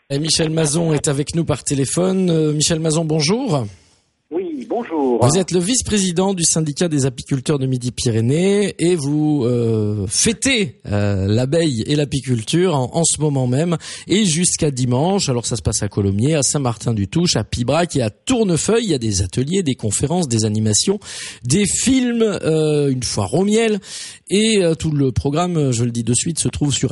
Et Michel Mazon est avec nous par téléphone. Michel Mazon, bonjour. Oui, bonjour. Vous êtes le vice-président du syndicat des apiculteurs de Midi-Pyrénées et vous fêtez l'abeille et l'apiculture en ce moment même et jusqu'à dimanche. Alors ça se passe à Colomiers, à Saint-Martin-du-Touche, à Pibrac et à Tournefeuille. Il y a des ateliers, des conférences, des animations, des films, une foire au miel et tout le programme, je le dis de suite, se trouve sur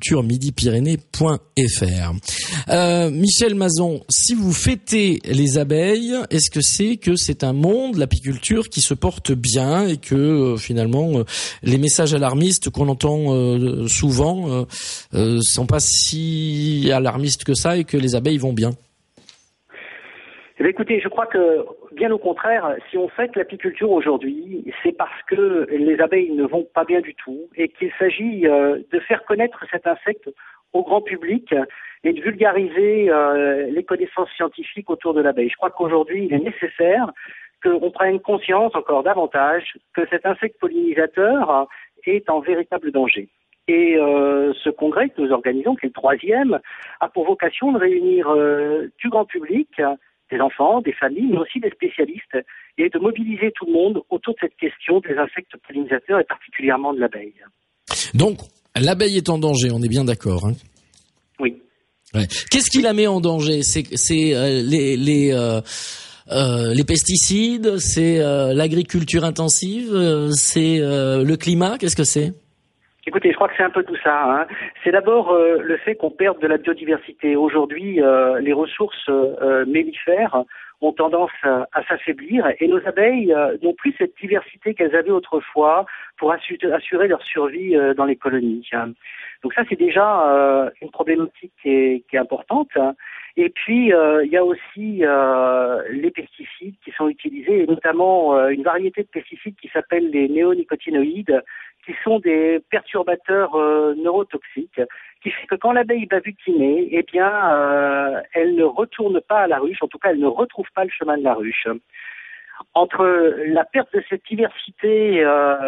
apiculturemidipyrénées.fr. Michel Mazon, si vous fêtez les abeilles, est-ce que c'est un monde, l'apiculture, qui se porte bien et que finalement les messages alarmistes qu'on entend souvent sont pas si alarmistes que ça et que les abeilles vont bien? Eh bien, écoutez, je crois que, bien au contraire, si on fête l'apiculture aujourd'hui, c'est parce que les abeilles ne vont pas bien du tout et qu'il s'agit de faire connaître cet insecte au grand public et de vulgariser les connaissances scientifiques autour de l'abeille. Je crois qu'aujourd'hui, il est nécessaire qu'on prenne conscience encore davantage que cet insecte pollinisateur est en véritable danger. Et ce congrès que nous organisons, qui est le 3e, a pour vocation de réunir du grand public, des enfants, des familles, mais aussi des spécialistes, et de mobiliser tout le monde autour de cette question des insectes pollinisateurs et particulièrement de l'abeille. Donc, l'abeille est en danger, on est bien d'accord, hein? Oui. Ouais. Qu'est-ce qui la met en danger? C'est les pesticides, c'est l'agriculture intensive, c'est le climat. Qu'est-ce que c'est? Écoutez, je crois que c'est un peu tout ça, hein. C'est d'abord le fait qu'on perde de la biodiversité. Aujourd'hui, les ressources mellifères ont tendance à s'affaiblir et nos abeilles n'ont plus cette diversité qu'elles avaient autrefois pour assurer leur survie dans les colonies. Donc ça, c'est déjà une problématique qui est importante. Et puis, il y a aussi les pesticides qui sont utilisés, et notamment une variété de pesticides qui s'appellent les néonicotinoïdes, qui sont des perturbateurs neurotoxiques, qui fait que quand l'abeille va butiner, eh bien, elle ne retourne pas à la ruche, en tout cas, elle ne retrouve pas le chemin de la ruche. Entre la perte de cette diversité,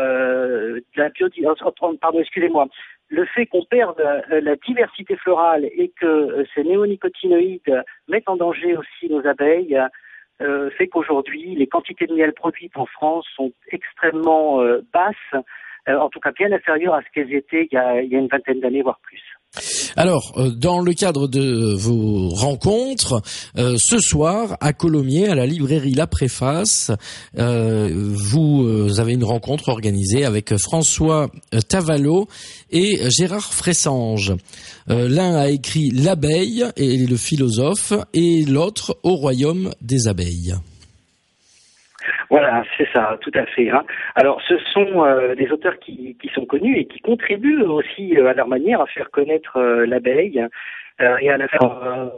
le fait qu'on perde la diversité florale et que ces néonicotinoïdes mettent en danger aussi nos abeilles, fait qu'aujourd'hui, les quantités de miel produites en France sont extrêmement basses, en tout cas bien inférieures à ce qu'elles étaient il y a une vingtaine d'années, voire plus. Alors, dans le cadre de vos rencontres, ce soir, à Colomiers, à la librairie La Préface, vous avez une rencontre organisée avec François Tavalot et Gérard Fressange. L'un a écrit L'abeille et le philosophe, et l'autre Au royaume des abeilles. Voilà, c'est ça, tout à fait. Hein. Alors, ce sont des auteurs qui sont connus et qui contribuent aussi à leur manière à faire connaître l'abeille et à la faire,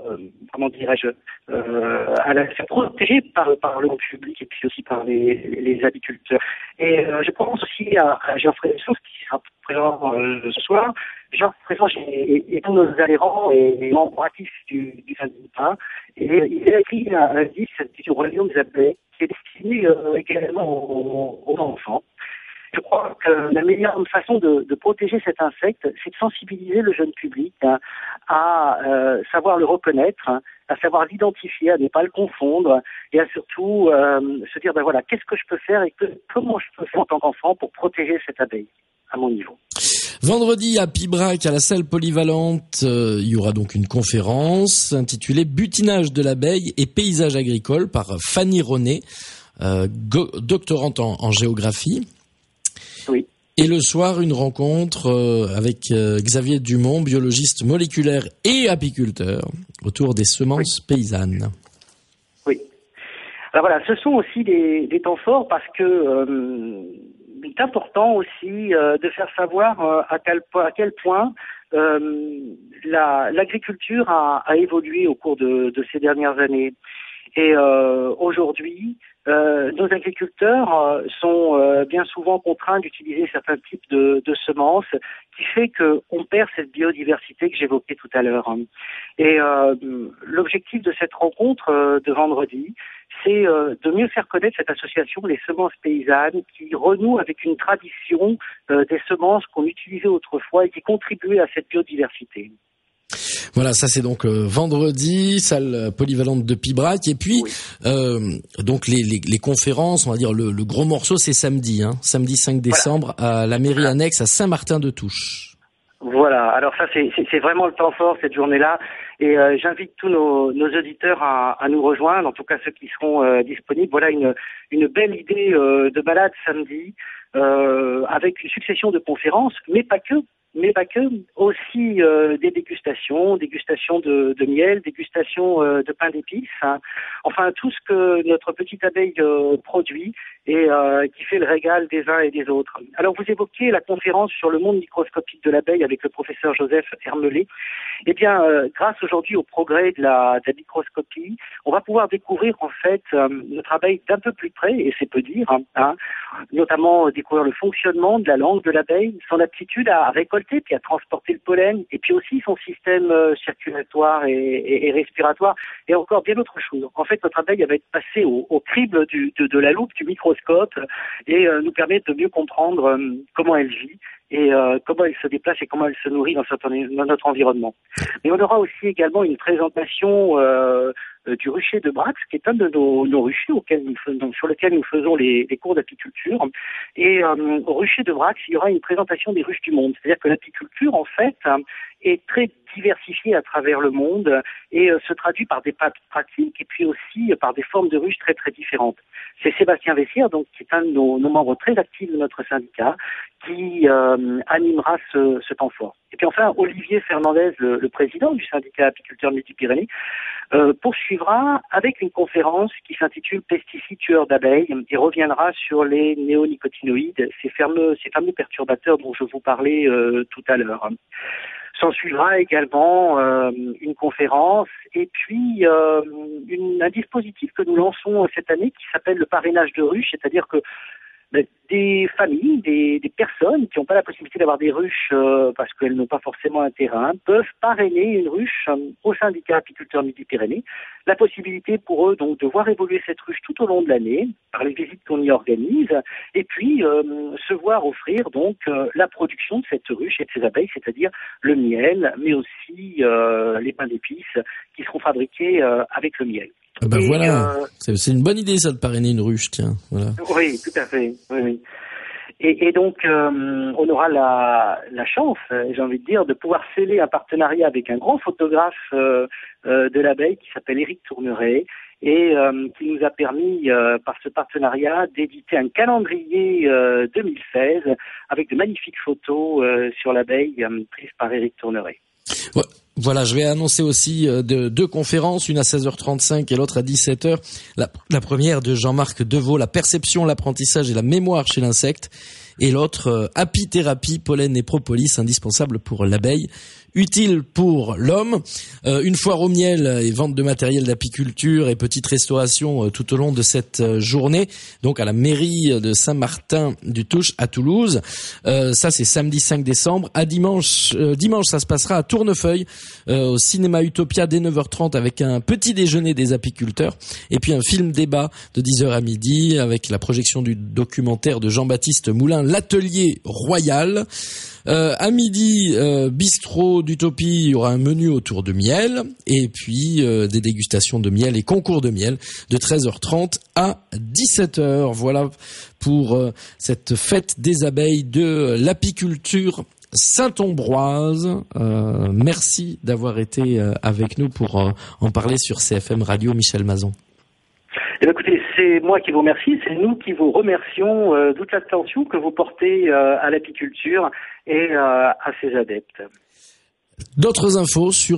à la faire protéger par le grand public et puis aussi par les apiculteurs. Et je pense aussi à Jean Fressange qui sera présent ce soir. Jean Fressange est un de nos adhérents et membre actif du syndicat. Et il a écrit un livre, c'est le royaume des abeilles, qui est destiné également aux enfants. Je crois que la meilleure façon de protéger cet insecte, c'est de sensibiliser le jeune public à savoir le reconnaître, à savoir l'identifier, à ne pas le confondre, et à surtout se dire, ben voilà, qu'est-ce que je peux faire et comment je peux faire en tant qu'enfant pour protéger cette abeille à mon niveau. Vendredi à Pibrac, à la salle polyvalente, il y aura donc une conférence intitulée Butinage de l'abeille et paysage agricole par Fanny René, doctorante en géographie. Oui. Et le soir, une rencontre avec Xavier Dumont, biologiste moléculaire et apiculteur, autour des semences paysannes. Oui. Alors voilà, ce sont aussi des temps forts parce que il est important aussi de faire savoir à quel point l'agriculture a évolué au cours de ces dernières années. Et aujourd'hui, nos agriculteurs sont bien souvent contraints d'utiliser certains types de semences, qui fait qu'on perd cette biodiversité que j'évoquais tout à l'heure. Et l'objectif de cette rencontre de vendredi, c'est de mieux faire connaître cette association, les semences paysannes, qui renoue avec une tradition des semences qu'on utilisait autrefois et qui contribuaient à cette biodiversité. Voilà, ça c'est donc vendredi, salle polyvalente de Pibrac. Et puis donc les conférences, on va dire le gros morceau, c'est samedi, samedi 5 décembre à la mairie annexe à Saint-Martin-de-Touches. Voilà, alors ça c'est vraiment le temps fort cette journée-là, et j'invite tous nos auditeurs à nous rejoindre, en tout cas ceux qui seront disponibles. Voilà une belle idée de balade samedi avec une succession de conférences, mais pas que, aussi des dégustations de miel, dégustations de pain d'épices, enfin tout ce que notre petite abeille produit et qui fait le régal des uns et des autres. Alors vous évoquiez la conférence sur le monde microscopique de l'abeille avec le professeur Joseph Hermelé. Eh bien, grâce aujourd'hui au progrès de la microscopie, on va pouvoir découvrir en fait notre abeille d'un peu plus près, et c'est peu dire, notamment découvrir le fonctionnement de la langue de l'abeille, son aptitude à récolter puis à transporter le pollen, et puis aussi son système circulatoire et respiratoire, et encore bien autre chose. En fait, notre abeille va être passée au crible de la loupe du microscope et nous permet de mieux comprendre comment elle vit et comment elle se déplace et comment elle se nourrit dans notre environnement. Mais on aura aussi également une présentation du rucher de Brax, qui est un de nos ruchers sur lequel nous faisons les cours d'apiculture. Et au rucher de Brax, il y aura une présentation des ruches du monde. C'est-à-dire que l'apiculture, en fait, est très diversifiée à travers le monde et se traduit par des pratiques et puis aussi par des formes de ruches très très différentes. C'est Sébastien Vessière, donc, qui est un de nos membres très actifs de notre syndicat, qui animera ce temps fort. Et puis enfin, Olivier Fernandez, le président du syndicat apiculteur Midi-Pyrénées, poursuivra avec une conférence qui s'intitule Pesticides tueurs d'abeilles et reviendra sur les néonicotinoïdes, ces fameux perturbateurs dont je vous parlais tout à l'heure. S'en suivra également une conférence et puis un dispositif que nous lançons cette année qui s'appelle le parrainage de ruches, c'est-à-dire que des familles, des personnes qui n'ont pas la possibilité d'avoir des ruches parce qu'elles n'ont pas forcément un terrain, peuvent parrainer une ruche au syndicat apiculteur Midi-Pyrénées. La possibilité pour eux donc de voir évoluer cette ruche tout au long de l'année par les visites qu'on y organise et puis se voir offrir donc la production de cette ruche et de ces abeilles, c'est-à-dire le miel, mais aussi les pains d'épices qui seront fabriqués avec le miel. Voilà, c'est une bonne idée ça de parrainer une ruche, tiens. Voilà. Oui, tout à fait. Oui. Et donc, on aura la chance, j'ai envie de dire, de pouvoir sceller un partenariat avec un grand photographe de l'abeille qui s'appelle Éric Tourneret et qui nous a permis, par ce partenariat, d'éditer un calendrier 2016 avec de magnifiques photos sur l'abeille prises par Éric Tourneret. Ouais. Voilà, je vais annoncer aussi deux conférences, une à 16h35 et l'autre à 17h. La première de Jean-Marc Deveau, la perception, l'apprentissage et la mémoire chez l'insecte. Et l'autre, apithérapie, pollen et propolis, indispensable pour l'abeille, utile pour l'homme. Une foire au miel et vente de matériel d'apiculture et petite restauration tout au long de cette journée. Donc à la mairie de Saint-Martin-du-Touches à Toulouse. Ça c'est samedi 5 décembre. À dimanche ça se passera à Tournefeuille, au cinéma Utopia dès 9h30 avec un petit déjeuner des apiculteurs. Et puis un film débat de 10h à midi avec la projection du documentaire de Jean-Baptiste Moulin, L'Atelier Royal. À midi, bistrot d'Utopie, il y aura un menu autour de miel et puis des dégustations de miel et concours de miel de 13h30 à 17h. Voilà pour cette fête des abeilles de l'apiculture Saint-Ambroise. Merci d'avoir été avec nous pour en parler sur CFM Radio, Michel Mazon. Eh bien, écoutez, c'est moi qui vous remercie, c'est nous qui vous remercions toute l'attention que vous portez à l'apiculture et à ses adeptes. D'autres infos sur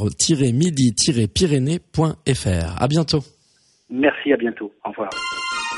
www.apiculture-midi-pyrénées.fr. À bientôt. Merci, à bientôt. Au revoir.